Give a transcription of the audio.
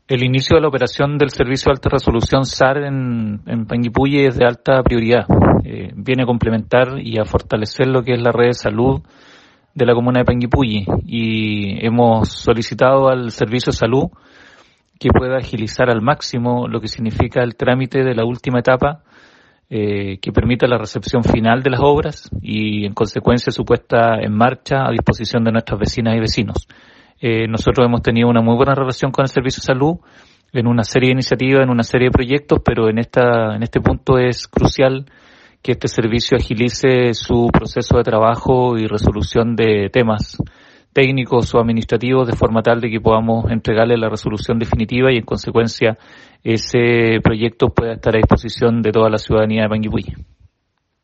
El inicio de la operación del servicio de alta resolución SAR en Panguipulli es de alta prioridad. Viene a complementar y a fortalecer lo que es la red de salud de la comuna de Panguipulli, y hemos solicitado al Servicio de Salud que pueda agilizar al máximo lo que significa el trámite de la última etapa, que permita la recepción final de las obras y en consecuencia su puesta en marcha a disposición de nuestras vecinas y vecinos. Nosotros hemos tenido una muy buena relación con el Servicio de Salud en una serie de iniciativas, en una serie de proyectos, pero en este punto es crucial que este servicio agilice su proceso de trabajo y resolución de temas técnicos o administrativos de forma tal de que podamos entregarle la resolución definitiva y en consecuencia ese proyecto pueda estar a disposición de toda la ciudadanía de Panguipulli.